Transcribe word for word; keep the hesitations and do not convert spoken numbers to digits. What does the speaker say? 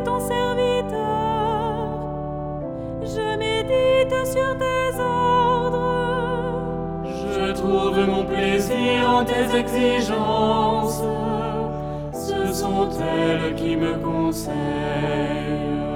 ton serviteur. Je médite sur tes ordres. Je trouve mon plaisir en tes exigences. Ce sont elles qui me conseillent.